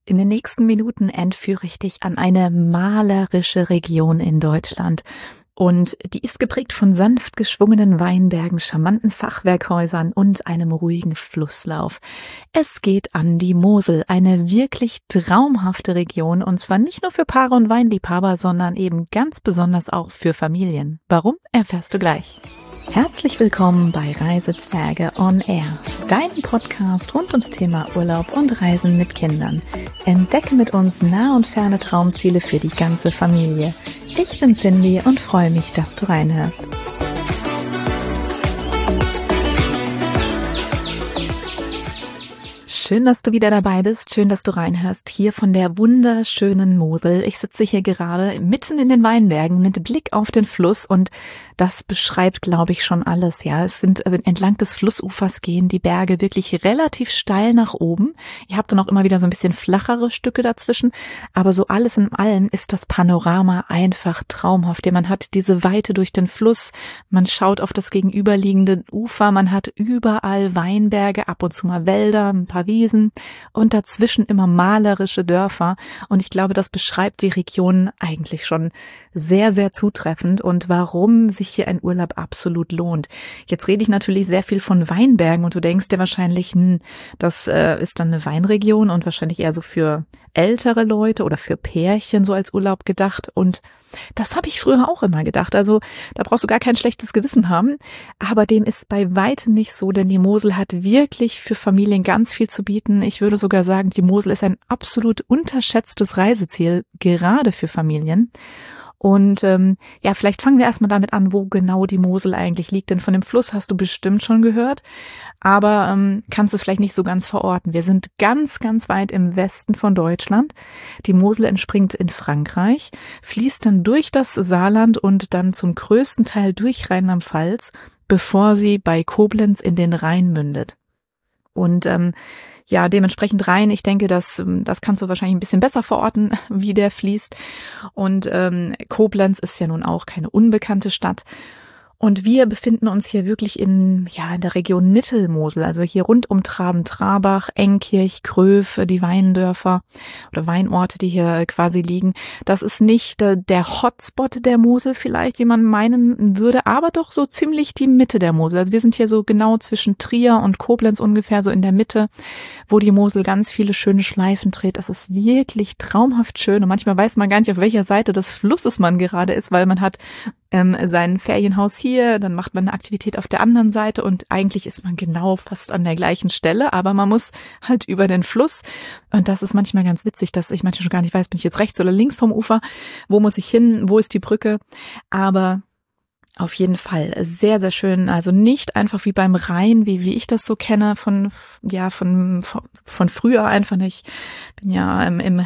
In den nächsten Minuten entführe ich dich an eine malerische Region in Deutschland. Und die ist geprägt von sanft geschwungenen Weinbergen, charmanten Fachwerkhäusern und einem ruhigen Flusslauf. Es geht an die Mosel, eine wirklich traumhafte Region, und zwar nicht nur für Paare und Weinliebhaber, sondern eben ganz besonders auch für Familien. Warum, erfährst du gleich. Herzlich willkommen bei Reisezwerge on Air, deinem Podcast rund ums Thema Urlaub und Reisen mit Kindern. Entdecke mit uns nah und ferne Traumziele für die ganze Familie. Ich bin Cindy und freue mich, dass du reinhörst. Schön, dass du wieder dabei bist. Schön, dass du reinhörst. Hier von der wunderschönen Mosel. Ich sitze hier gerade mitten in den Weinbergen mit Blick auf den Fluss und das beschreibt, glaube ich, schon alles. Ja, es sind entlang des Flussufers gehen die Berge wirklich relativ steil nach oben. Ihr habt dann auch immer wieder so ein bisschen flachere Stücke dazwischen, aber so alles in allem ist das Panorama einfach traumhaft. Ja, man hat diese Weite durch den Fluss, man schaut auf das gegenüberliegende Ufer, man hat überall Weinberge, ab und zu mal Wälder, ein paar Wiesen und dazwischen immer malerische Dörfer. Und ich glaube, das beschreibt die Region eigentlich schon sehr, sehr zutreffend und warum sich hier ein Urlaub absolut lohnt. Jetzt rede ich natürlich sehr viel von Weinbergen und du denkst dir wahrscheinlich, das ist dann eine Weinregion und wahrscheinlich eher so für ältere Leute oder für Pärchen so als Urlaub gedacht, und das habe ich früher auch immer gedacht. Also da brauchst du gar kein schlechtes Gewissen haben, aber dem ist bei weitem nicht so, denn die Mosel hat wirklich für Familien ganz viel zu bieten. Ich würde sogar sagen, die Mosel ist ein absolut unterschätztes Reiseziel, gerade für Familien. Und vielleicht fangen wir erstmal damit an, wo genau die Mosel eigentlich liegt, denn von dem Fluss hast du bestimmt schon gehört, aber kannst es vielleicht nicht so ganz verorten. Wir sind ganz, ganz weit im Westen von Deutschland. Die Mosel entspringt in Frankreich, fließt dann durch das Saarland und dann zum größten Teil durch Rheinland-Pfalz, bevor sie bei Koblenz in den Rhein mündet. Und dementsprechend Rhein, ich denke, das kannst du wahrscheinlich ein bisschen besser verorten, wie der fließt. Und Koblenz ist ja nun auch keine unbekannte Stadt. Und wir befinden uns hier wirklich in der Region Mittelmosel, also hier rund um Traben-Trarbach, Enkirch, Gröf, die Weindörfer oder Weinorte, die hier quasi liegen. Das ist nicht der Hotspot der Mosel vielleicht, wie man meinen würde, aber doch so ziemlich die Mitte der Mosel. Also wir sind hier so genau zwischen Trier und Koblenz ungefähr, so in der Mitte, wo die Mosel ganz viele schöne Schleifen dreht. Das ist wirklich traumhaft schön und manchmal weiß man gar nicht, auf welcher Seite des Flusses man gerade ist, weil man hat sein Ferienhaus hier, dann macht man eine Aktivität auf der anderen Seite und eigentlich ist man genau fast an der gleichen Stelle, aber man muss halt über den Fluss und das ist manchmal ganz witzig, dass ich manchmal schon gar nicht weiß, bin ich jetzt rechts oder links vom Ufer, wo muss ich hin, wo ist die Brücke, aber auf jeden Fall sehr, sehr schön. Also nicht einfach wie beim Rhein, wie ich das so kenne von früher einfach nicht. Bin ja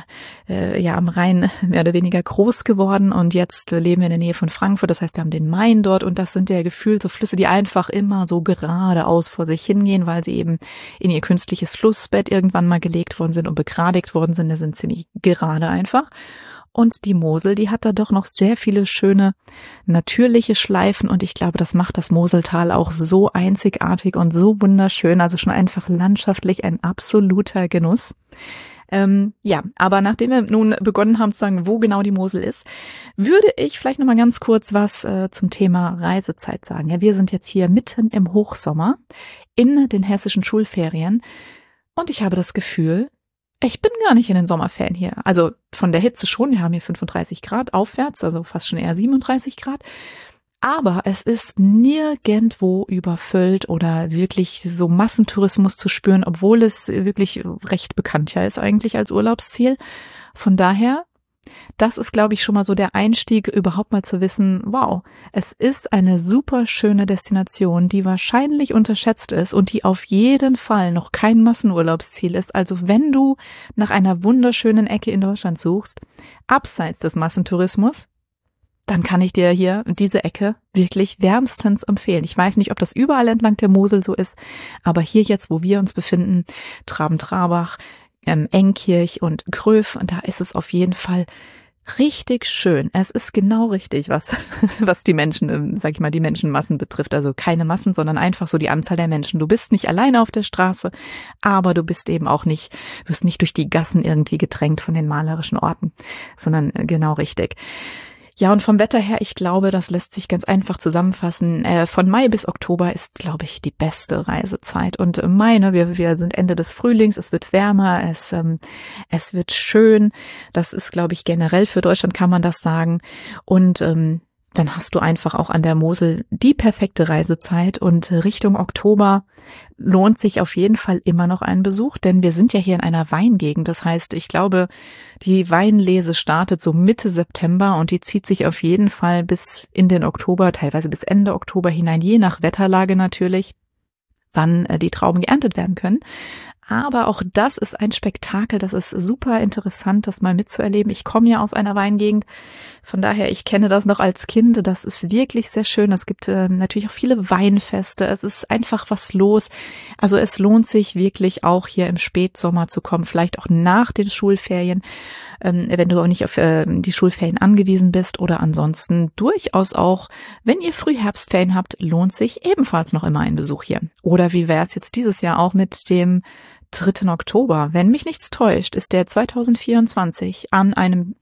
am Rhein mehr oder weniger groß geworden und jetzt leben wir in der Nähe von Frankfurt. Das heißt, wir haben den Main dort und das sind ja gefühlt so Flüsse, die einfach immer so geradeaus vor sich hingehen, weil sie eben in ihr künstliches Flussbett irgendwann mal gelegt worden sind und begradigt worden sind. Die sind ziemlich gerade einfach. Und die Mosel, die hat da doch noch sehr viele schöne natürliche Schleifen und ich glaube, das macht das Moseltal auch so einzigartig und so wunderschön, also schon einfach landschaftlich ein absoluter Genuss. Aber nachdem wir nun begonnen haben zu sagen, wo genau die Mosel ist, würde ich vielleicht nochmal ganz kurz was zum Thema Reisezeit sagen. Ja, wir sind jetzt hier mitten im Hochsommer in den hessischen Schulferien und ich habe das Gefühl, ich bin gar nicht in den Sommerferien hier. Also von der Hitze schon, wir haben hier 35 Grad aufwärts, also fast schon eher 37 Grad. Aber es ist nirgendwo überfüllt oder wirklich so Massentourismus zu spüren, obwohl es wirklich recht bekannt ja ist eigentlich als Urlaubsziel. Von daher, das ist, glaube ich, schon mal so der Einstieg, überhaupt mal zu wissen, wow, es ist eine super schöne Destination, die wahrscheinlich unterschätzt ist und die auf jeden Fall noch kein Massenurlaubsziel ist. Also wenn du nach einer wunderschönen Ecke in Deutschland suchst, abseits des Massentourismus, dann kann ich dir hier diese Ecke wirklich wärmstens empfehlen. Ich weiß nicht, ob das überall entlang der Mosel so ist, aber hier jetzt, wo wir uns befinden, Traben-Trarbach, Enkirch und Gröf, und da ist es auf jeden Fall Richtig schön. Es ist genau richtig, was die Menschen, sag ich mal, die Menschenmassen betrifft. Also keine Massen, sondern einfach so die Anzahl der Menschen. Du bist nicht alleine auf der Straße, aber du bist eben auch nicht, wirst nicht durch die Gassen irgendwie gedrängt von den malerischen Orten, sondern genau richtig. Ja, und vom Wetter her, ich glaube, das lässt sich ganz einfach zusammenfassen. Von Mai bis Oktober ist, glaube ich, die beste Reisezeit. Und im Mai, ne, wir sind Ende des Frühlings, es wird wärmer, es wird schön. Das ist, glaube ich, generell für Deutschland kann man das sagen. Und dann hast du einfach auch an der Mosel die perfekte Reisezeit und Richtung Oktober lohnt sich auf jeden Fall immer noch ein Besuch, denn wir sind ja hier in einer Weingegend. Das heißt, ich glaube, die Weinlese startet so Mitte September und die zieht sich auf jeden Fall bis in den Oktober, teilweise bis Ende Oktober hinein, je nach Wetterlage natürlich, wann die Trauben geerntet werden können. Aber auch das ist ein Spektakel, das ist super interessant, das mal mitzuerleben. Ich komme ja aus einer Weingegend, von daher, ich kenne das noch als Kind, das ist wirklich sehr schön. Es gibt natürlich auch viele Weinfeste, es ist einfach was los. Also es lohnt sich wirklich auch hier im Spätsommer zu kommen, vielleicht auch nach den Schulferien, wenn du auch nicht auf die Schulferien angewiesen bist oder ansonsten durchaus auch, wenn ihr Frühherbstferien habt, lohnt sich ebenfalls noch immer ein Besuch hier. Oder wie wäre es jetzt dieses Jahr auch mit dem 3. Oktober? Wenn mich nichts täuscht, ist der 2024 an einem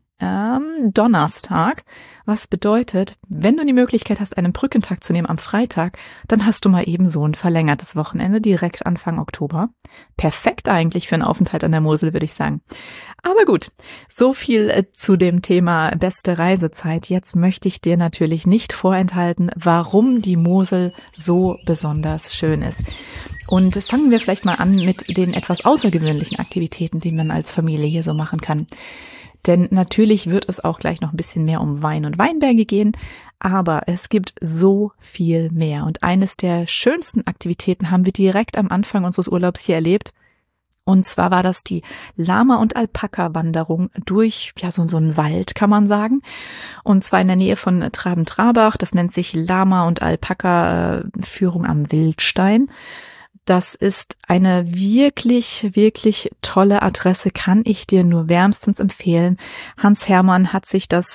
Donnerstag, was bedeutet, wenn du die Möglichkeit hast, einen Brückentag zu nehmen am Freitag, dann hast du mal eben so ein verlängertes Wochenende direkt Anfang Oktober. Perfekt eigentlich für einen Aufenthalt an der Mosel, würde ich sagen. Aber gut, so viel zu dem Thema beste Reisezeit. Jetzt möchte ich dir natürlich nicht vorenthalten, warum die Mosel so besonders schön ist. Und fangen wir vielleicht mal an mit den etwas außergewöhnlichen Aktivitäten, die man als Familie hier so machen kann. Denn natürlich wird es auch gleich noch ein bisschen mehr um Wein und Weinberge gehen, aber es gibt so viel mehr. Und eines der schönsten Aktivitäten haben wir direkt am Anfang unseres Urlaubs hier erlebt. Und zwar war das die Lama- und Alpaka-Wanderung durch so einen Wald, kann man sagen. Und zwar in der Nähe von Traben-Trabach. Das nennt sich Lama- und Alpaka-Führung am Wildstein. Das ist eine wirklich, wirklich tolle Adresse, kann ich dir nur wärmstens empfehlen. Hans Hermann hat sich das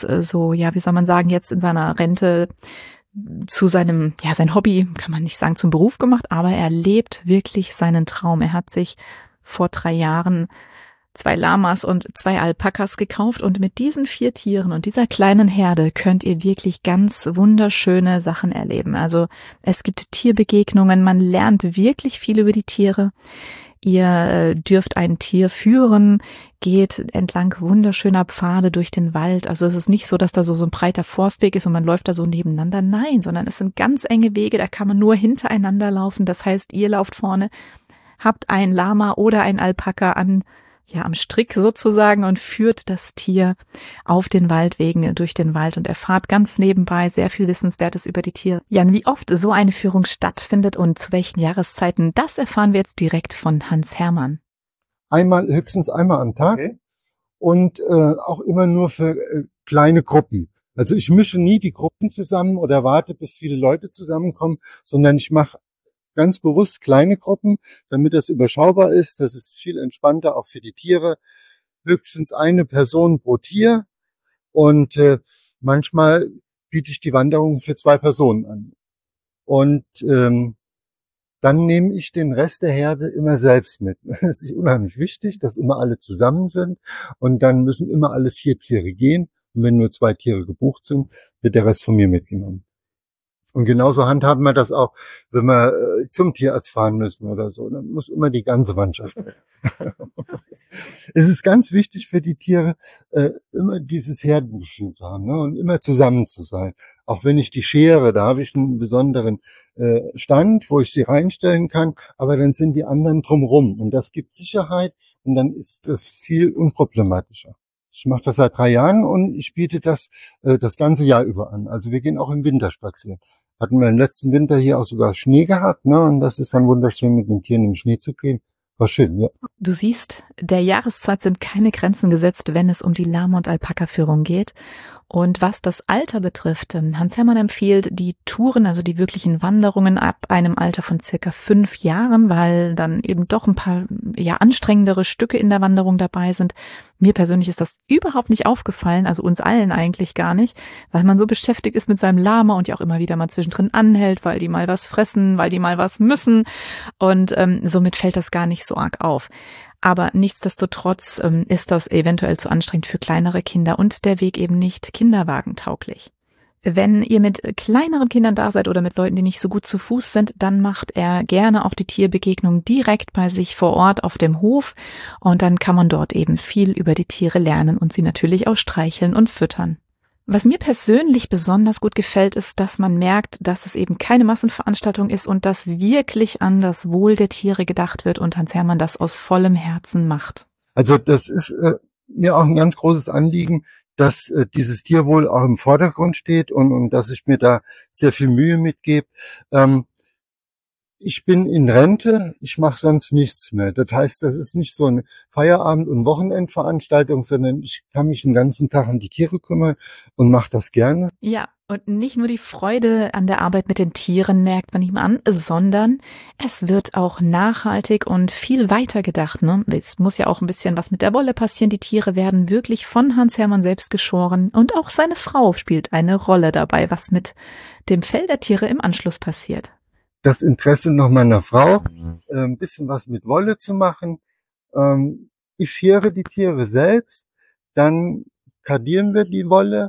jetzt in seiner Rente zu sein Hobby, kann man nicht sagen zum Beruf gemacht, aber er lebt wirklich seinen Traum. Er hat sich vor 3 Jahren 2 Lamas und 2 Alpakas gekauft und mit diesen 4 Tieren und dieser kleinen Herde könnt ihr wirklich ganz wunderschöne Sachen erleben. Also es gibt Tierbegegnungen, man lernt wirklich viel über die Tiere. Ihr dürft ein Tier führen, geht entlang wunderschöner Pfade durch den Wald. Also es ist nicht so, dass da so ein breiter Forstweg ist und man läuft da so nebeneinander. Nein, sondern es sind ganz enge Wege, da kann man nur hintereinander laufen. Das heißt, ihr lauft vorne, habt ein Lama oder ein Alpaka am Strick sozusagen und führt das Tier auf den Waldwegen durch den Wald und erfahrt ganz nebenbei sehr viel Wissenswertes über die Tiere. Jan, wie oft so eine Führung stattfindet und zu welchen Jahreszeiten, das erfahren wir jetzt direkt von Hans Hermann. Höchstens einmal am Tag, okay. Und auch immer nur für kleine Gruppen. Also ich mische nie die Gruppen zusammen oder warte, bis viele Leute zusammenkommen, sondern ich mache ganz bewusst kleine Gruppen, damit das überschaubar ist. Das ist viel entspannter, auch für die Tiere. Höchstens eine Person pro Tier. Und manchmal biete ich die Wanderung für 2 Personen an. Und dann nehme ich den Rest der Herde immer selbst mit. Es ist unheimlich wichtig, dass immer alle zusammen sind. Und dann müssen immer alle 4 Tiere gehen. Und wenn nur 2 Tiere gebucht sind, wird der Rest von mir mitgenommen. Und genauso handhaben wir das auch, wenn wir zum Tierarzt fahren müssen oder so. Dann muss immer die ganze Mannschaft. Es ist ganz wichtig für die Tiere, immer dieses Herdengefühl zu haben, ne? Und immer zusammen zu sein. Auch wenn ich die schere, da habe ich einen besonderen Stand, wo ich sie reinstellen kann, aber dann sind die anderen drumherum. Und das gibt Sicherheit und dann ist das viel unproblematischer. Ich mache das seit 3 Jahren und ich biete das ganze Jahr über an. Also wir gehen auch im Winter spazieren. Hatten wir im letzten Winter hier auch sogar Schnee gehabt, ne? Und das ist dann wunderschön, mit den Tieren im Schnee zu gehen. War schön, ja. Du siehst, der Jahreszeit sind keine Grenzen gesetzt, wenn es um die Lama- und Alpaka-Führung geht. Und was das Alter betrifft, Hans Hermann empfiehlt die Touren, also die wirklichen Wanderungen ab einem Alter von circa 5 Jahren, weil dann eben doch ein paar anstrengendere Stücke in der Wanderung dabei sind. Mir persönlich ist das überhaupt nicht aufgefallen, also uns allen eigentlich gar nicht, weil man so beschäftigt ist mit seinem Lama und ja auch immer wieder mal zwischendrin anhält, weil die mal was fressen, weil die mal was müssen und somit fällt das gar nicht so arg auf. Aber nichtsdestotrotz ist das eventuell zu anstrengend für kleinere Kinder und der Weg eben nicht kinderwagentauglich. Wenn ihr mit kleineren Kindern da seid oder mit Leuten, die nicht so gut zu Fuß sind, dann macht er gerne auch die Tierbegegnung direkt bei sich vor Ort auf dem Hof und dann kann man dort eben viel über die Tiere lernen und sie natürlich auch streicheln und füttern. Was mir persönlich besonders gut gefällt, ist, dass man merkt, dass es eben keine Massenveranstaltung ist und dass wirklich an das Wohl der Tiere gedacht wird und Hans Hermann das aus vollem Herzen macht. Also das ist mir auch ein ganz großes Anliegen, dass dieses Tierwohl auch im Vordergrund steht und dass ich mir da sehr viel Mühe mitgebe. Ich bin in Rente, ich mache sonst nichts mehr. Das heißt, das ist nicht so eine Feierabend- und Wochenendveranstaltung, sondern ich kann mich den ganzen Tag um die Tiere kümmern und mache das gerne. Ja, und nicht nur die Freude an der Arbeit mit den Tieren merkt man ihm an, sondern es wird auch nachhaltig und viel weiter gedacht. Ne? Es muss ja auch ein bisschen was mit der Wolle passieren. Die Tiere werden wirklich von Hans Hermann selbst geschoren und auch seine Frau spielt eine Rolle dabei, was mit dem Fell der Tiere im Anschluss passiert. Das Interesse noch meiner Frau, ein bisschen was mit Wolle zu machen. Ich schere die Tiere selbst, dann kardieren wir die Wolle.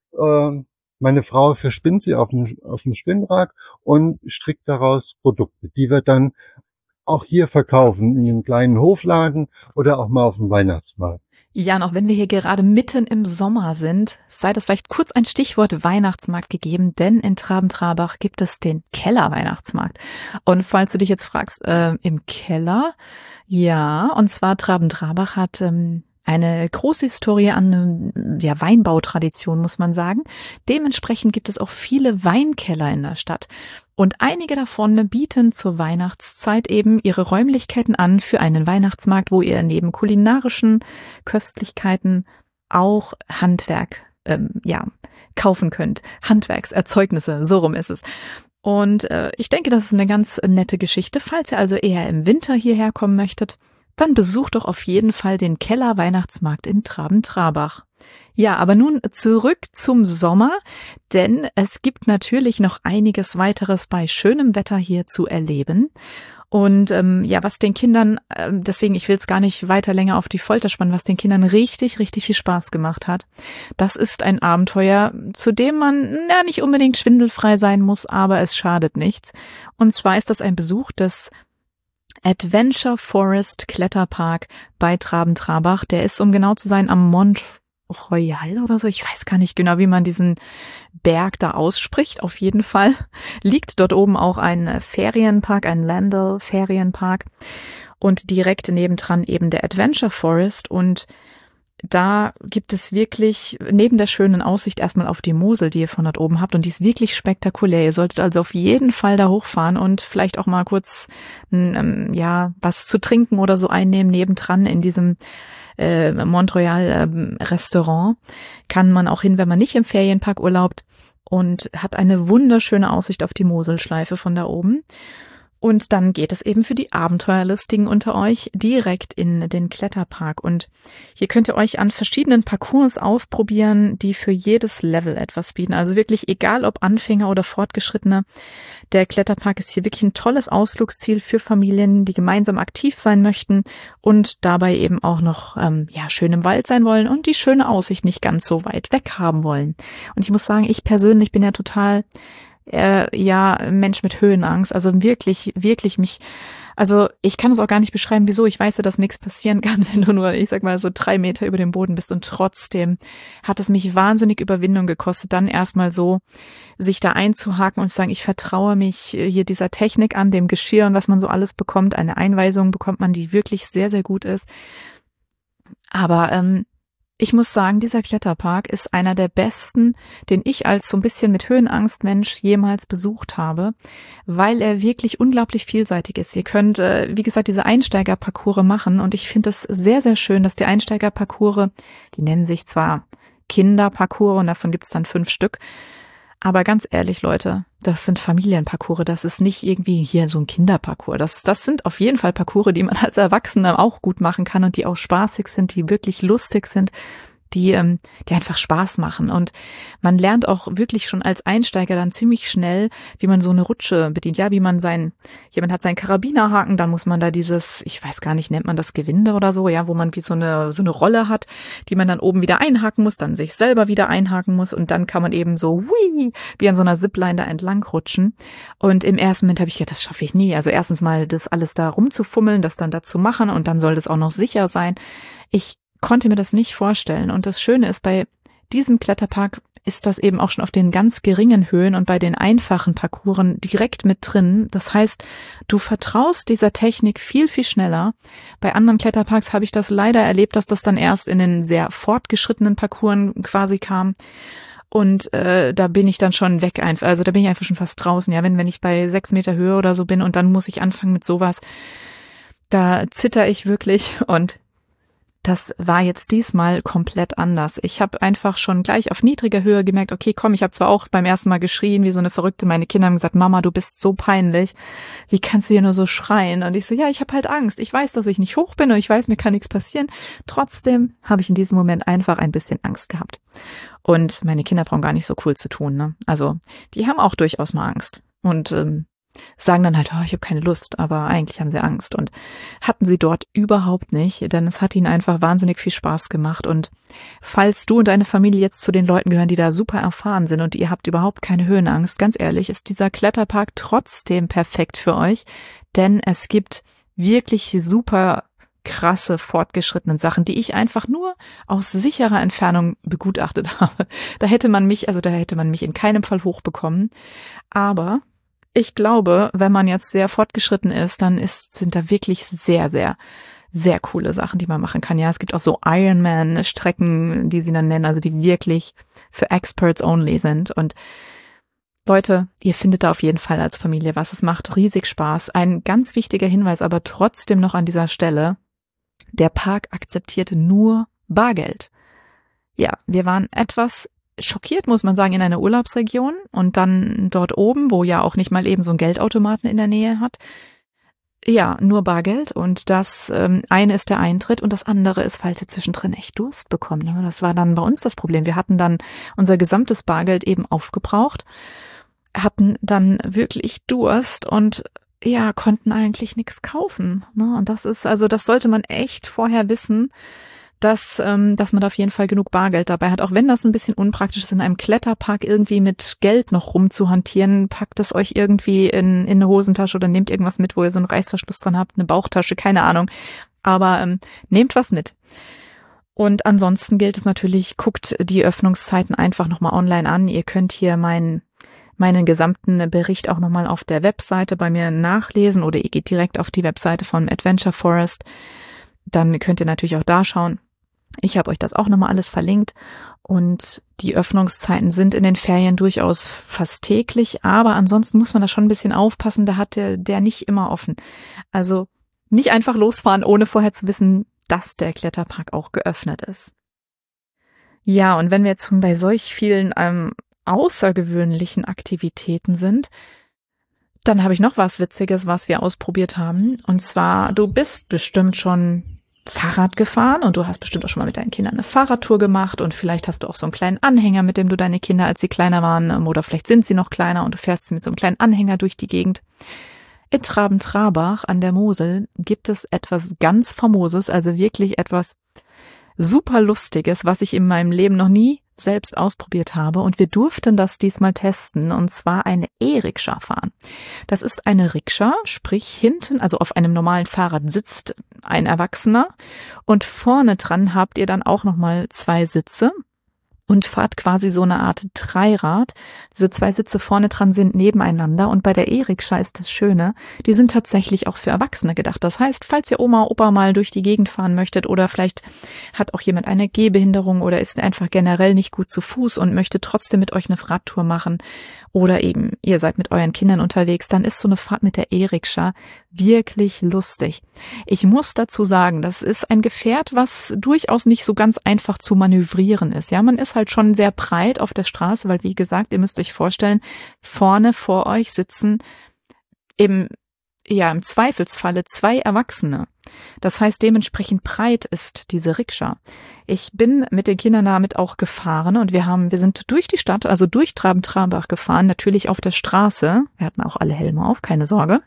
Meine Frau verspinnt sie auf dem Spinnrad und strickt daraus Produkte, die wir dann auch hier verkaufen, in einem kleinen Hofladen oder auch mal auf dem Weihnachtsmarkt. Ja, und auch wenn wir hier gerade mitten im Sommer sind, sei das vielleicht kurz ein Stichwort Weihnachtsmarkt gegeben, denn in Traben-Trabach gibt es den Keller-Weihnachtsmarkt. Und falls du dich jetzt fragst, im Keller? Ja, und zwar Traben-Trabach hat eine große Historie an Weinbautradition, muss man sagen. Dementsprechend gibt es auch viele Weinkeller in der Stadt. Und einige davon bieten zur Weihnachtszeit eben ihre Räumlichkeiten an für einen Weihnachtsmarkt, wo ihr neben kulinarischen Köstlichkeiten auch Handwerk kaufen könnt. Handwerkserzeugnisse, so rum ist es. Und ich denke, das ist eine ganz nette Geschichte. Falls ihr also eher im Winter hierher kommen möchtet, dann besucht doch auf jeden Fall den Keller-Weihnachtsmarkt in Traben-Trabach. Ja, aber nun zurück zum Sommer, denn es gibt natürlich noch einiges weiteres bei schönem Wetter hier zu erleben. Und was den Kindern, deswegen, ich will es gar nicht weiter länger auf die Folter spannen, was den Kindern richtig, richtig viel Spaß gemacht hat. Das ist ein Abenteuer, zu dem man nicht unbedingt schwindelfrei sein muss, aber es schadet nichts. Und zwar ist das ein Besuch des Adventure Forest Kletterpark bei Traben-Trabach. Der ist, um genau zu sein, am Mont Royal oder so. Ich weiß gar nicht genau, wie man diesen Berg da ausspricht. Auf jeden Fall liegt dort oben auch ein Ferienpark, ein Landl-Ferienpark und direkt nebendran eben der Adventure Forest und da gibt es wirklich neben der schönen Aussicht erstmal auf die Mosel, die ihr von dort oben habt und die ist wirklich spektakulär. Ihr solltet also auf jeden Fall da hochfahren und vielleicht auch mal kurz was zu trinken oder so einnehmen nebendran in diesem Mont Royal Restaurant. Kann man auch hin, wenn man nicht im Ferienpark urlaubt und hat eine wunderschöne Aussicht auf die Moselschleife von da oben. Und dann geht es eben für die Abenteuerlustigen unter euch direkt in den Kletterpark. Und hier könnt ihr euch an verschiedenen Parcours ausprobieren, die für jedes Level etwas bieten. Also wirklich egal ob Anfänger oder Fortgeschrittene. Der Kletterpark ist hier wirklich ein tolles Ausflugsziel für Familien, die gemeinsam aktiv sein möchten und dabei eben auch noch schön im Wald sein wollen und die schöne Aussicht nicht ganz so weit weg haben wollen. Und ich muss sagen, ich persönlich bin ja total Mensch mit Höhenangst, also wirklich ich kann es auch gar nicht beschreiben, wieso. Ich weiß ja, dass nichts passieren kann, wenn du nur, ich sag mal, so 3 Meter über dem Boden bist und trotzdem hat es mich wahnsinnig Überwindung gekostet, dann erstmal so sich da einzuhaken und zu sagen, ich vertraue mich hier dieser Technik an, dem Geschirr und was man so alles bekommt. Eine Einweisung bekommt man, die wirklich sehr, sehr gut ist. Aber ich muss sagen, dieser Kletterpark ist einer der besten, den ich als so ein bisschen mit Höhenangst-Mensch jemals besucht habe, weil er wirklich unglaublich vielseitig ist. Ihr könnt, wie gesagt, diese Einsteigerparcours machen und ich finde es sehr, sehr schön, dass die Einsteigerparcours, die nennen sich zwar Kinderparcours und davon gibt's dann 5 Stück. Aber ganz ehrlich, Leute, das sind Familienparcours, das ist nicht irgendwie hier so ein Kinderparcours. Das sind auf jeden Fall Parcours, die man als Erwachsener auch gut machen kann und die auch spaßig sind, die wirklich lustig sind, die einfach Spaß machen. Und man lernt auch wirklich schon als Einsteiger dann ziemlich schnell, wie man so eine Rutsche bedient. Ja, wie man jemand hat seinen Karabinerhaken, dann muss man da dieses, ich weiß gar nicht, nennt man das Gewinde oder so, ja, wo man wie so eine Rolle hat, die man dann oben wieder einhaken muss, dann sich selber wieder einhaken muss und dann kann man eben so wie an so einer Zipline da entlang rutschen. Und im ersten Moment habe ich gedacht, das schaffe ich nie. Also erstens mal das alles da rumzufummeln, das dann da zu machen und dann soll das auch noch sicher sein. Ich konnte mir das nicht vorstellen. Und das Schöne ist, bei diesem Kletterpark ist das eben auch schon auf den ganz geringen Höhen und bei den einfachen Parcouren direkt mit drin. Das heißt, du vertraust dieser Technik viel, viel schneller. Bei anderen Kletterparks habe ich das leider erlebt, dass das dann erst in den sehr fortgeschrittenen Parcouren quasi kam. Und da bin ich dann schon weg einfach. Also da bin ich einfach schon fast draußen. Ja, wenn ich bei 6 Meter Höhe oder so bin und dann muss ich anfangen mit sowas, da zitter ich wirklich und das war jetzt diesmal komplett anders. Ich habe einfach schon gleich auf niedriger Höhe gemerkt, okay, komm, ich habe zwar auch beim ersten Mal geschrien wie so eine Verrückte. Meine Kinder haben gesagt, Mama, du bist so peinlich. Wie kannst du hier nur so schreien? Und ich so, ja, ich habe halt Angst. Ich weiß, dass ich nicht hoch bin und ich weiß, mir kann nichts passieren. Trotzdem habe ich in diesem Moment einfach ein bisschen Angst gehabt. Und meine Kinder brauchen gar nicht so cool zu tun, ne? Also die haben auch durchaus mal Angst. Und sagen dann halt, oh, ich habe keine Lust, aber eigentlich haben sie Angst und hatten sie dort überhaupt nicht, denn es hat ihnen einfach wahnsinnig viel Spaß gemacht und falls du und deine Familie jetzt zu den Leuten gehören, die da super erfahren sind und ihr habt überhaupt keine Höhenangst, ganz ehrlich, ist dieser Kletterpark trotzdem perfekt für euch, denn es gibt wirklich super krasse, fortgeschrittenen Sachen, die ich einfach nur aus sicherer Entfernung begutachtet habe. Da hätte man mich in keinem Fall hochbekommen, aber ich glaube, wenn man jetzt sehr fortgeschritten ist, dann sind da wirklich sehr, sehr, sehr coole Sachen, die man machen kann. Ja, es gibt auch so Ironman-Strecken, die sie dann nennen, also die wirklich für Experts only sind. Und Leute, ihr findet da auf jeden Fall als Familie was. Es macht riesig Spaß. Ein ganz wichtiger Hinweis aber trotzdem noch an dieser Stelle. Der Park akzeptierte nur Bargeld. Ja, wir waren etwas schockiert, muss man sagen, in einer Urlaubsregion und dann dort oben, wo ja auch nicht mal eben so ein Geldautomaten in der Nähe hat. Ja, nur Bargeld und das eine ist der Eintritt und das andere ist, falls ihr zwischendrin echt Durst bekommt. Das war dann bei uns das Problem. Wir hatten dann unser gesamtes Bargeld eben aufgebraucht, hatten dann wirklich Durst und ja, konnten eigentlich nichts kaufen. Und das sollte man echt vorher wissen, dass man da auf jeden Fall genug Bargeld dabei hat. Auch wenn das ein bisschen unpraktisch ist, in einem Kletterpark irgendwie mit Geld noch rumzuhantieren, packt es euch irgendwie in eine Hosentasche oder nehmt irgendwas mit, wo ihr so einen Reißverschluss dran habt, eine Bauchtasche, keine Ahnung. Aber nehmt was mit. Und ansonsten gilt es natürlich, guckt die Öffnungszeiten einfach nochmal online an. Ihr könnt hier meinen gesamten Bericht auch nochmal auf der Webseite bei mir nachlesen oder ihr geht direkt auf die Webseite von Adventure Forest. Dann könnt ihr natürlich auch da schauen. Ich habe euch das auch nochmal alles verlinkt und die Öffnungszeiten sind in den Ferien durchaus fast täglich, aber ansonsten muss man da schon ein bisschen aufpassen, da hat der nicht immer offen. Also nicht einfach losfahren, ohne vorher zu wissen, dass der Kletterpark auch geöffnet ist. Ja, und wenn wir jetzt bei solch vielen außergewöhnlichen Aktivitäten sind, dann habe ich noch was Witziges, was wir ausprobiert haben. Und zwar, du bist bestimmt schon Fahrrad gefahren und du hast bestimmt auch schon mal mit deinen Kindern eine Fahrradtour gemacht und vielleicht hast du auch so einen kleinen Anhänger, mit dem du deine Kinder, als sie kleiner waren, oder vielleicht sind sie noch kleiner und du fährst sie mit so einem kleinen Anhänger durch die Gegend. In Traben-Trarbach an der Mosel gibt es etwas ganz Famoses, also wirklich etwas super Lustiges, was ich in meinem Leben noch nie selbst ausprobiert habe und wir durften das diesmal testen und zwar eine E-Rikscha fahren. Das ist eine Rikscha, sprich hinten, also auf einem normalen Fahrrad sitzt ein Erwachsener und vorne dran habt ihr dann auch nochmal 2 Sitze und fahrt quasi so eine Art Dreirad. Diese 2 Sitze vorne dran sind nebeneinander und bei der E-Rikscha ist das Schöne, die sind tatsächlich auch für Erwachsene gedacht. Das heißt, falls ihr Oma, Opa mal durch die Gegend fahren möchtet oder vielleicht hat auch jemand eine Gehbehinderung oder ist einfach generell nicht gut zu Fuß und möchte trotzdem mit euch eine Radtour machen oder eben ihr seid mit euren Kindern unterwegs, dann ist so eine Fahrt mit der E-Rikscha wirklich lustig. Ich muss dazu sagen, das ist ein Gefährt, was durchaus nicht so ganz einfach zu manövrieren ist. Ja, man ist halt schon sehr breit auf der Straße, weil wie gesagt, ihr müsst euch vorstellen, vorne vor euch sitzen im Zweifelsfalle 2 Erwachsene. Das heißt, dementsprechend breit ist diese Rikscha. Ich bin mit den Kindern damit auch gefahren und wir sind durch die Stadt, also durch Traben-Trarbach gefahren, natürlich auf der Straße. Wir hatten auch alle Helme auf, keine Sorge.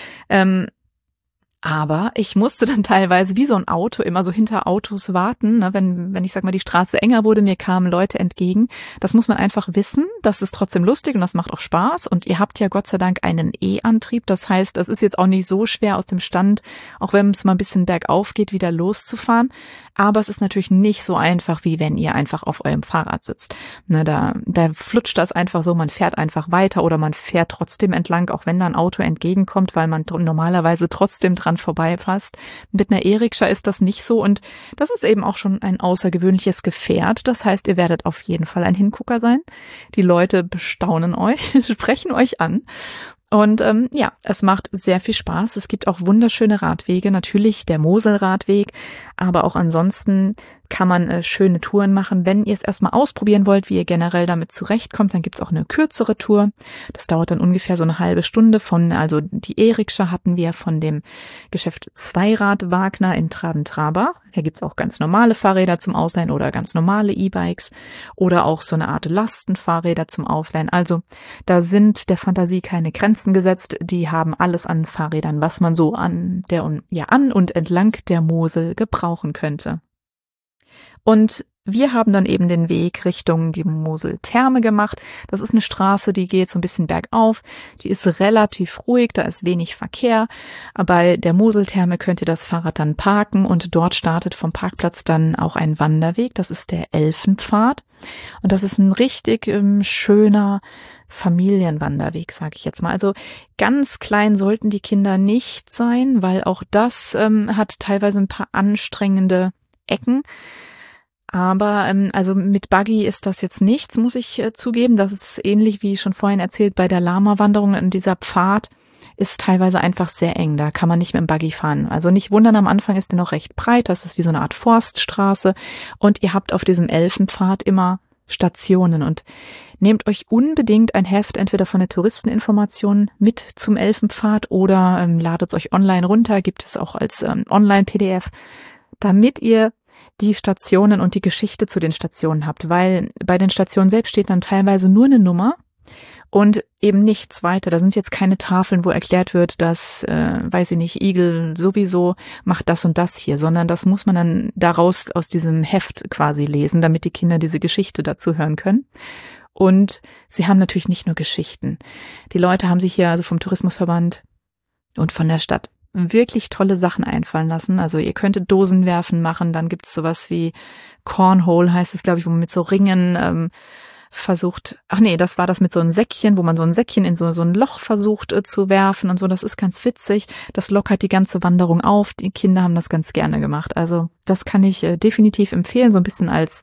Aber ich musste dann teilweise wie so ein Auto immer so hinter Autos warten, ne? Wenn ich sag mal, die Straße enger wurde, mir kamen Leute entgegen. Das muss man einfach wissen. Das ist trotzdem lustig und das macht auch Spaß. Und ihr habt ja Gott sei Dank einen E-Antrieb. Das heißt, es ist jetzt auch nicht so schwer aus dem Stand, auch wenn es mal ein bisschen bergauf geht, wieder loszufahren. Aber es ist natürlich nicht so einfach, wie wenn ihr einfach auf eurem Fahrrad sitzt. Ne, da flutscht das einfach so, man fährt einfach weiter oder man fährt trotzdem entlang, auch wenn da ein Auto entgegenkommt, weil man normalerweise trotzdem dran vorbeipasst. Mit einer E-Rikscha ist das nicht so und das ist eben auch schon ein außergewöhnliches Gefährt. Das heißt, ihr werdet auf jeden Fall ein Hingucker sein. Die Leute bestaunen euch, sprechen euch an. Und es macht sehr viel Spaß. Es gibt auch wunderschöne Radwege, natürlich der Moselradweg, aber auch ansonsten kann man schöne Touren machen. Wenn ihr es erstmal ausprobieren wollt, wie ihr generell damit zurechtkommt, dann gibt's auch eine kürzere Tour. Das dauert dann ungefähr so eine halbe Stunde also die E-Rikscha hatten wir von dem Geschäft Zweirad Wagner in Traben-Trarbach. Da gibt's auch ganz normale Fahrräder zum Ausleihen oder ganz normale E-Bikes oder auch so eine Art Lastenfahrräder zum Ausleihen. Also da sind der Fantasie keine Grenzen gesetzt. Die haben alles an Fahrrädern, was man so an und entlang der Mosel gebrauchen könnte. Und wir haben dann eben den Weg Richtung die Moseltherme gemacht. Das ist eine Straße, die geht so ein bisschen bergauf. Die ist relativ ruhig, da ist wenig Verkehr. Bei der Moseltherme könnt ihr das Fahrrad dann parken und dort startet vom Parkplatz dann auch ein Wanderweg. Das ist der Elfenpfad. Und das ist ein richtig schöner Familienwanderweg, sage ich jetzt mal. Also ganz klein sollten die Kinder nicht sein, weil auch das hat teilweise ein paar anstrengende Ecken. Aber also mit Buggy ist das jetzt nichts, muss ich zugeben. Das ist ähnlich wie schon vorhin erzählt bei der Lama-Wanderung. In dieser Pfad ist teilweise einfach sehr eng. Da kann man nicht mit dem Buggy fahren. Also nicht wundern, am Anfang ist der noch recht breit. Das ist wie so eine Art Forststraße. Und ihr habt auf diesem Elfenpfad immer Stationen. Und nehmt euch unbedingt ein Heft, entweder von der Touristeninformation mit zum Elfenpfad oder ladet es euch online runter. Gibt es auch als Online-PDF, damit ihr die Stationen und die Geschichte zu den Stationen habt, weil bei den Stationen selbst steht dann teilweise nur eine Nummer und eben nichts weiter. Da sind jetzt keine Tafeln, wo erklärt wird, dass, weiß ich nicht, Igel sowieso macht das und das hier, sondern das muss man dann daraus aus diesem Heft quasi lesen, damit die Kinder diese Geschichte dazu hören können. Und sie haben natürlich nicht nur Geschichten. Die Leute haben sich hier also vom Tourismusverband und von der Stadt wirklich tolle Sachen einfallen lassen. Also ihr könntet Dosenwerfen machen, dann gibt es sowas wie Cornhole, heißt es, glaube ich, wo man mit so Ringen versucht, das war das mit so einem Säckchen, wo man so ein Säckchen in so ein Loch versucht zu werfen und so. Das ist ganz witzig. Das lockert die ganze Wanderung auf. Die Kinder haben das ganz gerne gemacht. Also das kann ich definitiv empfehlen, so ein bisschen als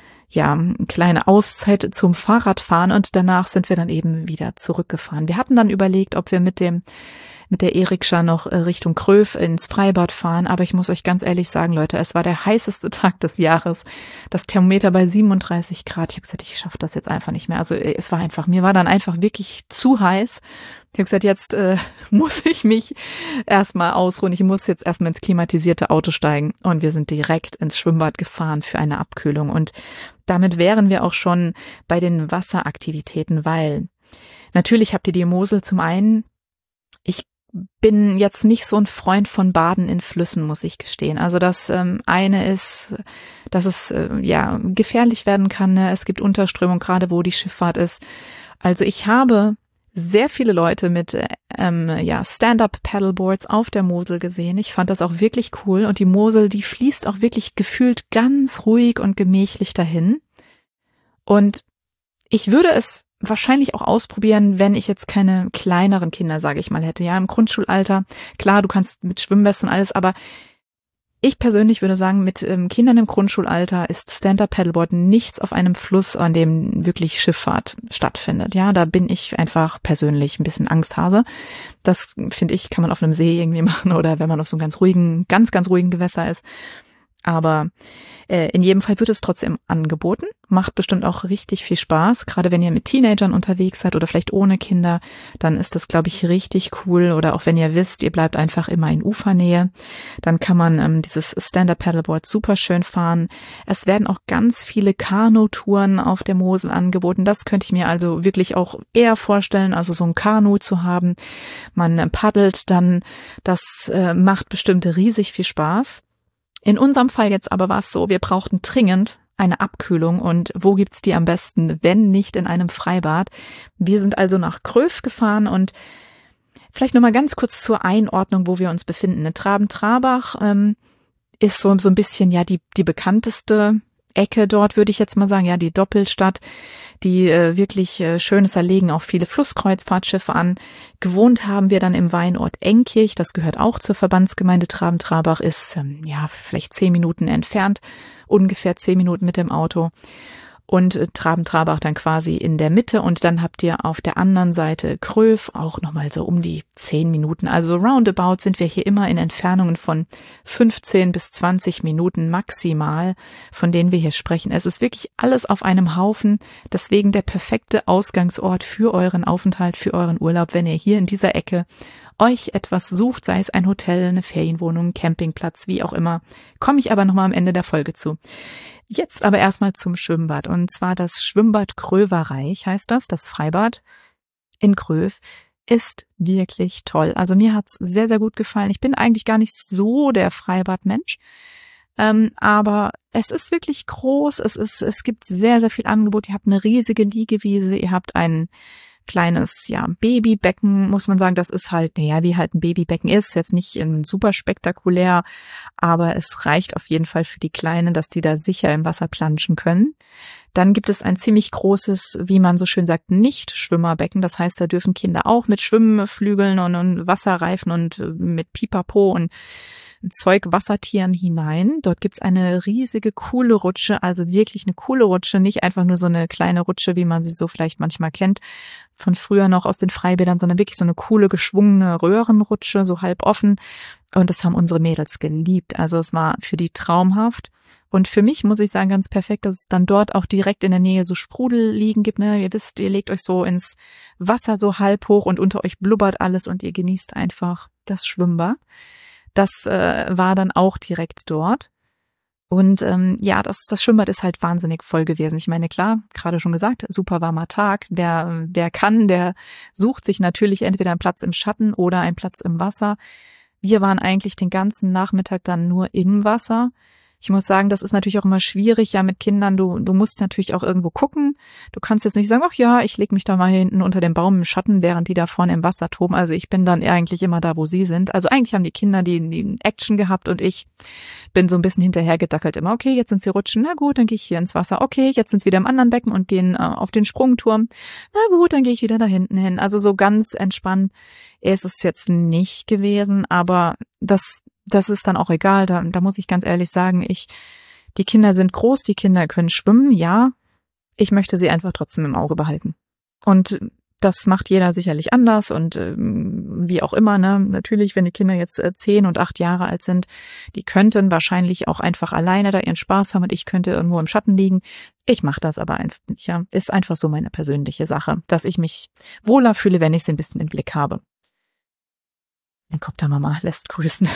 eine kleine Auszeit zum Fahrradfahren und danach sind wir dann eben wieder zurückgefahren. Wir hatten dann überlegt, ob wir mit der E-Rikscha noch Richtung Kröv ins Freibad fahren. Aber ich muss euch ganz ehrlich sagen, Leute, es war der heißeste Tag des Jahres. Das Thermometer bei 37 Grad. Ich habe gesagt, ich schaffe das jetzt einfach nicht mehr. Also mir war dann einfach wirklich zu heiß. Ich habe gesagt, jetzt muss ich mich erstmal ausruhen. Ich muss jetzt erstmal ins klimatisierte Auto steigen. Und wir sind direkt ins Schwimmbad gefahren für eine Abkühlung. Und damit wären wir auch schon bei den Wasseraktivitäten, weil natürlich habt ihr die Mosel zum einen. Ich bin jetzt nicht so ein Freund von Baden in Flüssen, muss ich gestehen. Also das eine ist, dass es gefährlich werden kann. Ne? Es gibt Unterströmung, gerade wo die Schifffahrt ist. Also ich habe sehr viele Leute mit Stand-up-Paddleboards auf der Mosel gesehen. Ich fand das auch wirklich cool. Und die Mosel, die fließt auch wirklich gefühlt ganz ruhig und gemächlich dahin. Und ich würde es wahrscheinlich auch ausprobieren, wenn ich jetzt keine kleineren Kinder, sage ich mal, hätte. Ja, im Grundschulalter, klar, du kannst mit Schwimmwesten und alles, aber Ich persönlich würde sagen, mit Kindern im Grundschulalter ist Stand-Up-Paddleboard nichts auf einem Fluss, an dem wirklich Schifffahrt stattfindet. Ja, da bin ich einfach persönlich ein bisschen Angsthase. Das, finde ich, kann man auf einem See irgendwie machen oder wenn man auf so einem ganz ruhigen Gewässer ist. Aber in jedem Fall wird es trotzdem angeboten. Macht bestimmt auch richtig viel Spaß. Gerade wenn ihr mit Teenagern unterwegs seid oder vielleicht ohne Kinder, dann ist das, glaube ich, richtig cool. Oder auch wenn ihr wisst, ihr bleibt einfach immer in Ufernähe, dann kann man dieses Stand-Up-Paddleboard super schön fahren. Es werden auch ganz viele Kanutouren auf der Mosel angeboten. Das könnte ich mir also wirklich auch eher vorstellen, also so ein Kanu zu haben. Man paddelt dann, das macht bestimmt riesig viel Spaß. In unserem Fall jetzt aber war es so, wir brauchten dringend eine Abkühlung und wo gibt's die am besten, wenn nicht in einem Freibad? Wir sind also nach Gröf gefahren und vielleicht nochmal ganz kurz zur Einordnung, wo wir uns befinden. Traben-Trarbach ist so ein bisschen ja die bekannteste Ecke dort, würde ich jetzt mal sagen, ja, die Doppelstadt, die wirklich schön ist, da legen auch viele Flusskreuzfahrtschiffe an. Gewohnt haben wir dann im Weinort Enkirch, das gehört auch zur Verbandsgemeinde Traben-Trarbach, ist vielleicht 10 Minuten entfernt, ungefähr 10 Minuten mit dem Auto. Und Traben-Trarbach dann quasi in der Mitte und dann habt ihr auf der anderen Seite Gröf, auch nochmal so um die 10 Minuten. Also roundabout sind wir hier immer in Entfernungen von 15 bis 20 Minuten maximal, von denen wir hier sprechen. Es ist wirklich alles auf einem Haufen, deswegen der perfekte Ausgangsort für euren Aufenthalt, für euren Urlaub, wenn ihr hier in dieser Ecke euch etwas sucht, sei es ein Hotel, eine Ferienwohnung, Campingplatz, wie auch immer, komme ich aber nochmal am Ende der Folge zu. Jetzt aber erstmal zum Schwimmbad und zwar das Schwimmbad Gröverreich heißt das Freibad in Gröf ist wirklich toll. Also mir hat's sehr, sehr gut gefallen. Ich bin eigentlich gar nicht so der Freibadmensch, aber es ist wirklich groß, es gibt sehr, sehr viel Angebot. Ihr habt eine riesige Liegewiese, ihr habt ein kleines, Babybecken, muss man sagen, das ist halt, wie halt ein Babybecken ist, jetzt nicht super spektakulär, aber es reicht auf jeden Fall für die Kleinen, dass die da sicher im Wasser planschen können. Dann gibt es ein ziemlich großes, wie man so schön sagt, Nicht-Schwimmerbecken, das heißt, da dürfen Kinder auch mit Schwimmflügeln und Wasserreifen und mit Pipapo und Zeug-Wassertieren hinein. Dort gibt's eine riesige, coole Rutsche, also wirklich eine coole Rutsche, nicht einfach nur so eine kleine Rutsche, wie man sie so vielleicht manchmal kennt, von früher noch aus den Freibädern, sondern wirklich so eine coole, geschwungene Röhrenrutsche, so halb offen. Und das haben unsere Mädels geliebt. Also es war für die traumhaft. Und für mich muss ich sagen, ganz perfekt, dass es dann dort auch direkt in der Nähe so Sprudelliegen gibt. Ne? Ihr wisst, ihr legt euch so ins Wasser so halb hoch und unter euch blubbert alles und ihr genießt einfach das Schwimmbad. Das war dann auch direkt dort. Und das Schwimmbad ist halt wahnsinnig voll gewesen. Ich meine, klar, gerade schon gesagt, super warmer Tag. Wer kann, der sucht sich natürlich entweder einen Platz im Schatten oder einen Platz im Wasser. Wir waren eigentlich den ganzen Nachmittag dann nur im Wasser. Ich muss sagen, das ist natürlich auch immer schwierig, ja, mit Kindern. Du musst natürlich auch irgendwo gucken. Du kannst jetzt nicht sagen, ach ja, ich leg mich da mal hinten unter dem Baum im Schatten, während die da vorne im Wasser toben. Also ich bin dann eigentlich immer da, wo sie sind. Also eigentlich haben die Kinder die Action gehabt und ich bin so ein bisschen hinterhergedackelt immer. Okay, jetzt sind sie rutschen. Na gut, dann gehe ich hier ins Wasser. Okay, jetzt sind sie wieder im anderen Becken und gehen auf den Sprungturm. Na gut, dann gehe ich wieder da hinten hin. Also so ganz entspannt ist es jetzt nicht gewesen, aber das ist dann auch egal, da muss ich ganz ehrlich sagen, die Kinder sind groß, die Kinder können schwimmen, ja, ich möchte sie einfach trotzdem im Auge behalten. Und das macht jeder sicherlich anders und wie auch immer, ne, natürlich, wenn die Kinder jetzt 10 und 8 Jahre alt sind, die könnten wahrscheinlich auch einfach alleine da ihren Spaß haben und ich könnte irgendwo im Schatten liegen. Ich mache das aber einfach nicht, ja, ist einfach so meine persönliche Sache, dass ich mich wohler fühle, wenn ich sie ein bisschen im Blick habe. Dann guckt da Mama, lässt grüßen.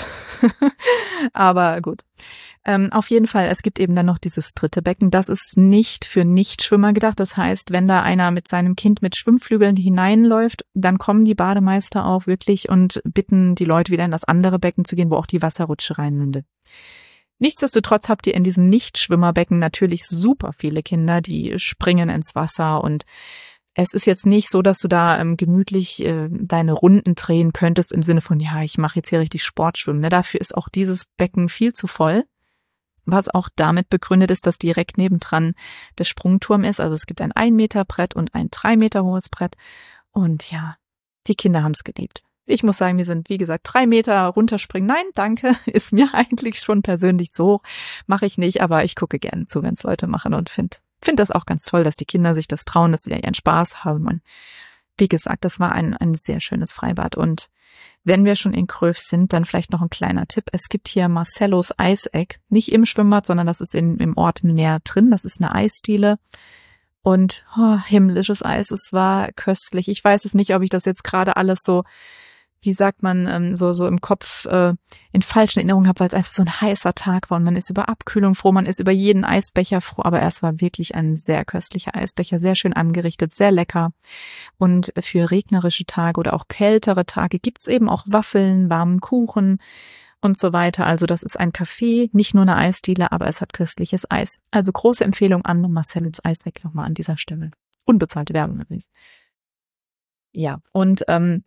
Aber gut. Auf jeden Fall, es gibt eben dann noch dieses dritte Becken. Das ist nicht für Nichtschwimmer gedacht. Das heißt, wenn da einer mit seinem Kind mit Schwimmflügeln hineinläuft, dann kommen die Bademeister auch wirklich und bitten die Leute wieder in das andere Becken zu gehen, wo auch die Wasserrutsche reinmündet. Nichtsdestotrotz habt ihr in diesem Nichtschwimmerbecken natürlich super viele Kinder, die springen ins Wasser und es ist jetzt nicht so, dass du da gemütlich deine Runden drehen könntest im Sinne von, ja, ich mache jetzt hier richtig Sportschwimmen. Ne? Dafür ist auch dieses Becken viel zu voll, was auch damit begründet ist, dass direkt nebendran der Sprungturm ist. Also es gibt ein 1 Meter Brett und ein 3 Meter hohes Brett. Und ja, die Kinder haben es geliebt. Ich muss sagen, wir sind, wie gesagt, 3 Meter runterspringen. Nein, danke, ist mir eigentlich schon persönlich zu hoch. Mache ich nicht, aber ich gucke gerne zu, wenn es Leute machen und finde das auch ganz toll, dass die Kinder sich das trauen, dass sie da ihren Spaß haben. Und wie gesagt, das war ein sehr schönes Freibad. Und wenn wir schon in Kröv sind, dann vielleicht noch ein kleiner Tipp. Es gibt hier Marcellos Eiseck, nicht im Schwimmbad, sondern das ist im Ort näher drin. Das ist eine Eisdiele. Und himmlisches Eis, es war köstlich. Ich weiß es nicht, ob ich das jetzt gerade alles so, wie sagt man, so im Kopf in falschen Erinnerungen habe, weil es einfach so ein heißer Tag war und man ist über Abkühlung froh, man ist über jeden Eisbecher froh, aber es war wirklich ein sehr köstlicher Eisbecher, sehr schön angerichtet, sehr lecker. Und für regnerische Tage oder auch kältere Tage gibt's eben auch Waffeln, warmen Kuchen und so weiter. Also das ist ein Café, nicht nur eine Eisdiele, aber es hat köstliches Eis. Also große Empfehlung an Marcellos Eisweg nochmal an dieser Stelle. Unbezahlte Werbung übrigens. Ja, und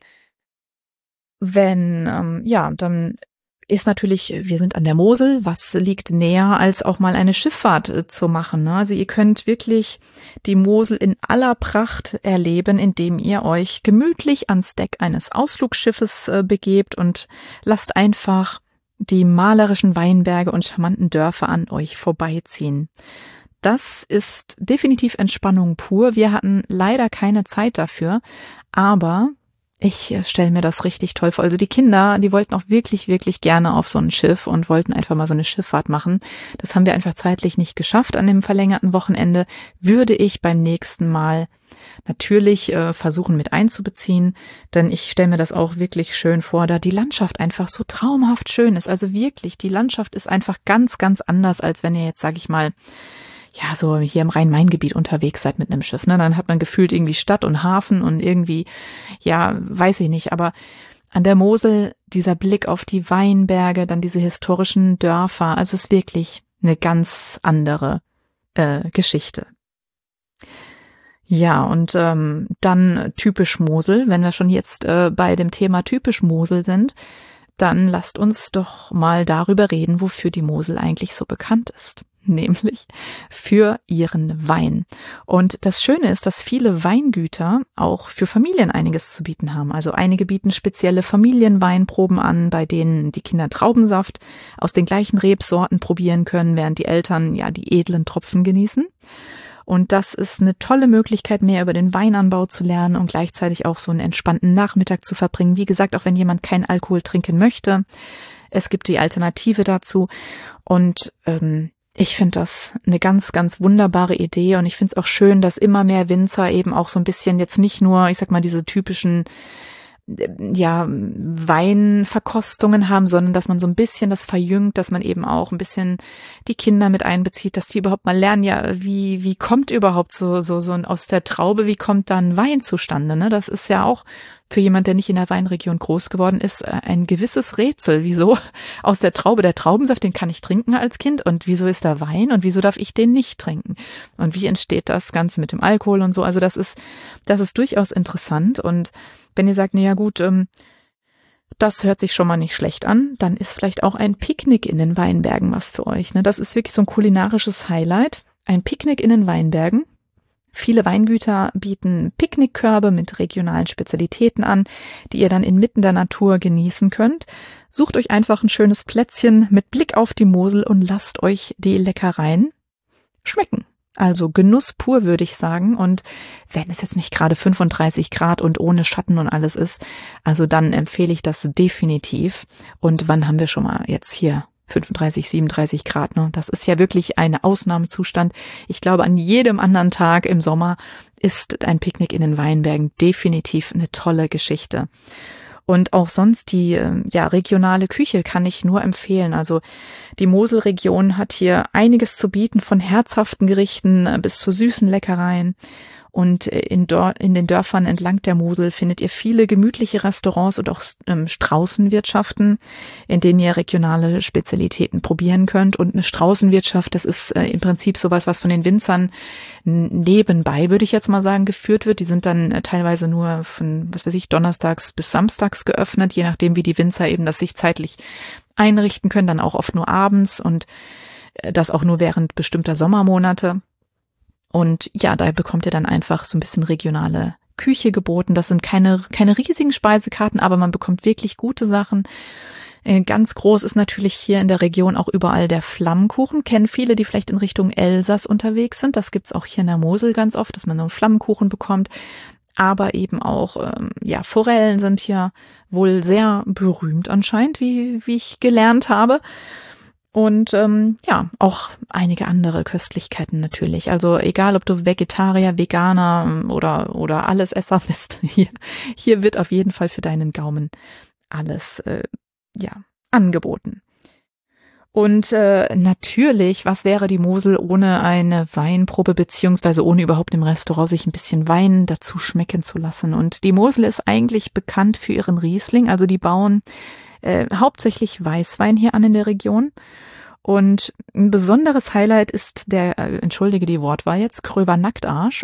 dann ist natürlich, wir sind an der Mosel, was liegt näher, als auch mal eine Schifffahrt zu machen, ne? Also ihr könnt wirklich die Mosel in aller Pracht erleben, indem ihr euch gemütlich ans Deck eines Ausflugsschiffes begebt und lasst einfach die malerischen Weinberge und charmanten Dörfer an euch vorbeiziehen. Das ist definitiv Entspannung pur. Wir hatten leider keine Zeit dafür, aber ich stelle mir das richtig toll vor. Also die Kinder, die wollten auch wirklich, wirklich gerne auf so ein Schiff und wollten einfach mal so eine Schifffahrt machen. Das haben wir einfach zeitlich nicht geschafft an dem verlängerten Wochenende. Würde ich beim nächsten Mal natürlich versuchen mit einzubeziehen, denn ich stelle mir das auch wirklich schön vor, da die Landschaft einfach so traumhaft schön ist. Also wirklich, die Landschaft ist einfach ganz, ganz anders, als wenn ihr jetzt, sage ich mal, ja, so hier im Rhein-Main-Gebiet unterwegs seid mit einem Schiff, ne? Dann hat man gefühlt irgendwie Stadt und Hafen und irgendwie, ja, weiß ich nicht, aber an der Mosel dieser Blick auf die Weinberge, dann diese historischen Dörfer, also es ist wirklich eine ganz andere Geschichte. Ja, und dann typisch Mosel, wenn wir schon jetzt bei dem Thema typisch Mosel sind, dann lasst uns doch mal darüber reden, wofür die Mosel eigentlich so bekannt ist. Nämlich für ihren Wein. Und das Schöne ist, dass viele Weingüter auch für Familien einiges zu bieten haben. Also einige bieten spezielle Familienweinproben an, bei denen die Kinder Traubensaft aus den gleichen Rebsorten probieren können, während die Eltern ja die edlen Tropfen genießen. Und das ist eine tolle Möglichkeit, mehr über den Weinanbau zu lernen und gleichzeitig auch so einen entspannten Nachmittag zu verbringen. Wie gesagt, auch wenn jemand keinen Alkohol trinken möchte. Es gibt die Alternative dazu. Und ich finde das eine ganz, ganz wunderbare Idee und ich finde es auch schön, dass immer mehr Winzer eben auch so ein bisschen jetzt nicht nur, ich sag mal, diese typischen Weinverkostungen haben, sondern dass man so ein bisschen das verjüngt, dass man eben auch ein bisschen die Kinder mit einbezieht, dass die überhaupt mal lernen, ja, wie kommt überhaupt so aus der Traube, wie kommt dann Wein zustande, ne? Das ist ja auch für jemand, der nicht in der Weinregion groß geworden ist, ein gewisses Rätsel. Wieso aus der Traube, der Traubensaft, den kann ich trinken als Kind und wieso ist da Wein und wieso darf ich den nicht trinken? Und wie entsteht das Ganze mit dem Alkohol und so? Also das ist durchaus interessant und wenn ihr sagt, na ja gut, das hört sich schon mal nicht schlecht an, dann ist vielleicht auch ein Picknick in den Weinbergen was für euch, ne? Das ist wirklich so ein kulinarisches Highlight. Ein Picknick in den Weinbergen. Viele Weingüter bieten Picknickkörbe mit regionalen Spezialitäten an, die ihr dann inmitten der Natur genießen könnt. Sucht euch einfach ein schönes Plätzchen mit Blick auf die Mosel und lasst euch die Leckereien schmecken. Also Genuss pur, würde ich sagen. Und wenn es jetzt nicht gerade 35 Grad und ohne Schatten und alles ist, also dann empfehle ich das definitiv. Und wann haben wir schon mal jetzt hier 35, 37 Grad, ne? Das ist ja wirklich ein Ausnahmezustand. Ich glaube, an jedem anderen Tag im Sommer ist ein Picknick in den Weinbergen definitiv eine tolle Geschichte. Und auch sonst die regionale Küche kann ich nur empfehlen. Also die Moselregion hat hier einiges zu bieten, von herzhaften Gerichten bis zu süßen Leckereien. Und in den Dörfern entlang der Mosel findet ihr viele gemütliche Restaurants und auch Straußenwirtschaften, in denen ihr regionale Spezialitäten probieren könnt. Und eine Straußenwirtschaft, das ist im Prinzip sowas, was von den Winzern nebenbei, würde ich jetzt mal sagen, geführt wird. Die sind dann teilweise nur von, donnerstags bis samstags geöffnet, je nachdem, wie die Winzer eben das sich zeitlich einrichten können, dann auch oft nur abends und das auch nur während bestimmter Sommermonate. Und ja, da bekommt ihr dann einfach so ein bisschen regionale Küche geboten. Das sind keine riesigen Speisekarten, aber man bekommt wirklich gute Sachen. Ganz groß ist natürlich hier in der Region auch überall der Flammkuchen. Kennen viele, die vielleicht in Richtung Elsass unterwegs sind. Das gibt's auch hier in der Mosel ganz oft, dass man so einen Flammkuchen bekommt. Aber eben auch, Forellen sind hier wohl sehr berühmt anscheinend, wie ich gelernt habe. Und auch einige andere Köstlichkeiten natürlich. Also egal, ob du Vegetarier, Veganer oder Allesesser bist, hier wird auf jeden Fall für deinen Gaumen alles angeboten. Und natürlich, was wäre die Mosel ohne eine Weinprobe beziehungsweise ohne überhaupt im Restaurant sich ein bisschen Wein dazu schmecken zu lassen? Und die Mosel ist eigentlich bekannt für ihren Riesling. Also die bauen hauptsächlich Weißwein hier an in der Region. Und ein besonderes Highlight ist der, entschuldige die Wortwahl jetzt, Kröber Nacktarsch.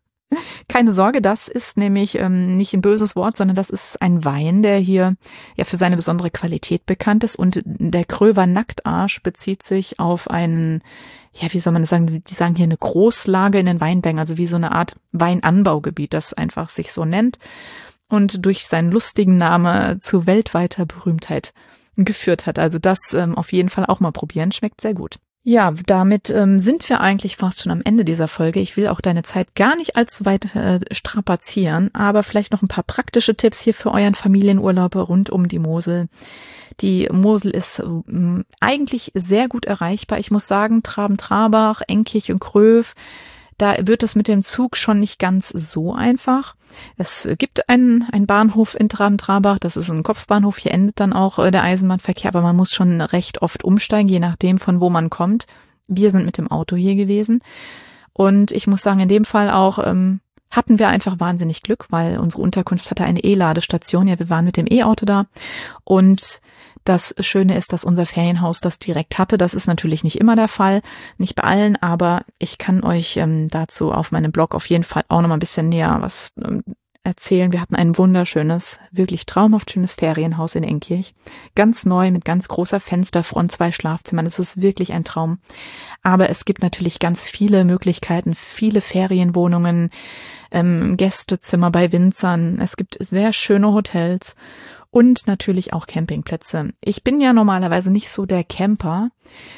Keine Sorge, das ist nämlich nicht ein böses Wort, sondern das ist ein Wein, der hier ja für seine besondere Qualität bekannt ist. Und der Kröber Nacktarsch bezieht sich auf einen, wie soll man das sagen, die sagen hier eine Großlage in den Weinbergen, also wie so eine Art Weinanbaugebiet, das einfach sich so nennt und durch seinen lustigen Namen zu weltweiter Berühmtheit geführt hat. Also das auf jeden Fall auch mal probieren, schmeckt sehr gut. Ja, damit sind wir eigentlich fast schon am Ende dieser Folge. Ich will auch deine Zeit gar nicht allzu weit strapazieren, aber vielleicht noch ein paar praktische Tipps hier für euren Familienurlaub rund um die Mosel. Die Mosel ist eigentlich sehr gut erreichbar. Ich muss sagen, Traben-Trarbach, Enkirch und Gröf, da wird es mit dem Zug schon nicht ganz so einfach. Es gibt einen Bahnhof in Traben-Trarbach, das ist ein Kopfbahnhof, hier endet dann auch der Eisenbahnverkehr, aber man muss schon recht oft umsteigen, je nachdem von wo man kommt. Wir sind mit dem Auto hier gewesen und ich muss sagen, in dem Fall auch hatten wir einfach wahnsinnig Glück, weil unsere Unterkunft hatte eine E-Ladestation, wir waren mit dem E-Auto da und das Schöne ist, dass unser Ferienhaus das direkt hatte. Das ist natürlich nicht immer der Fall, nicht bei allen, aber ich kann euch dazu auf meinem Blog auf jeden Fall auch noch mal ein bisschen näher was erzählen. Wir hatten ein wunderschönes, wirklich traumhaft schönes Ferienhaus in Enkirch. Ganz neu, mit ganz großer Fensterfront, 2 Schlafzimmern. Es ist wirklich ein Traum. Aber es gibt natürlich ganz viele Möglichkeiten, viele Ferienwohnungen, Gästezimmer bei Winzern. Es gibt sehr schöne Hotels. Und natürlich auch Campingplätze. Ich bin ja normalerweise nicht so der Camper,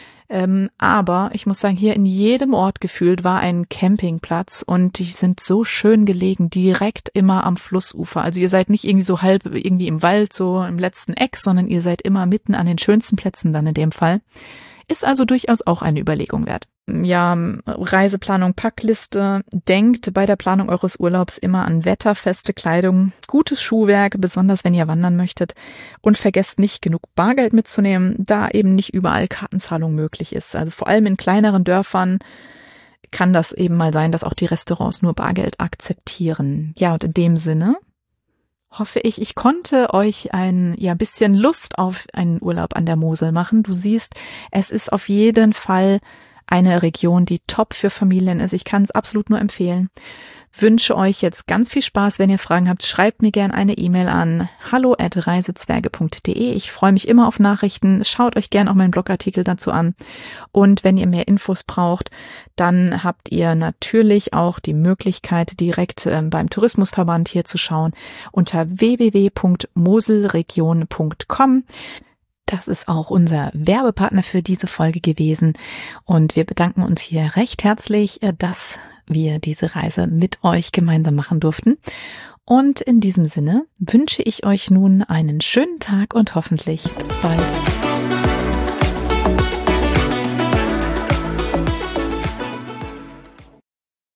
aber ich muss sagen, hier in jedem Ort gefühlt war ein Campingplatz und die sind so schön gelegen, direkt immer am Flussufer. Also ihr seid nicht irgendwie so halb irgendwie im Wald, so im letzten Eck, sondern ihr seid immer mitten an den schönsten Plätzen dann in dem Fall. Ist also durchaus auch eine Überlegung wert. Ja, Reiseplanung, Packliste. Denkt bei der Planung eures Urlaubs immer an wetterfeste Kleidung, gutes Schuhwerk, besonders wenn ihr wandern möchtet. Und vergesst nicht, genug Bargeld mitzunehmen, da eben nicht überall Kartenzahlung möglich ist. Also vor allem in kleineren Dörfern kann das eben mal sein, dass auch die Restaurants nur Bargeld akzeptieren. Ja, und in dem Sinne hoffe ich konnte euch ein bisschen Lust auf einen Urlaub an der Mosel machen. Du siehst, es ist auf jeden Fall eine Region, die top für Familien ist. Ich kann es absolut nur empfehlen. Wünsche euch jetzt ganz viel Spaß. Wenn ihr Fragen habt, schreibt mir gerne eine E-Mail an hallo@reisezwerge.de. Ich freue mich immer auf Nachrichten. Schaut euch gerne auch meinen Blogartikel dazu an. Und wenn ihr mehr Infos braucht, dann habt ihr natürlich auch die Möglichkeit, direkt beim Tourismusverband hier zu schauen unter www.moselregion.com. Das ist auch unser Werbepartner für diese Folge gewesen und wir bedanken uns hier recht herzlich, dass wir diese Reise mit euch gemeinsam machen durften. Und in diesem Sinne wünsche ich euch nun einen schönen Tag und hoffentlich bis bald.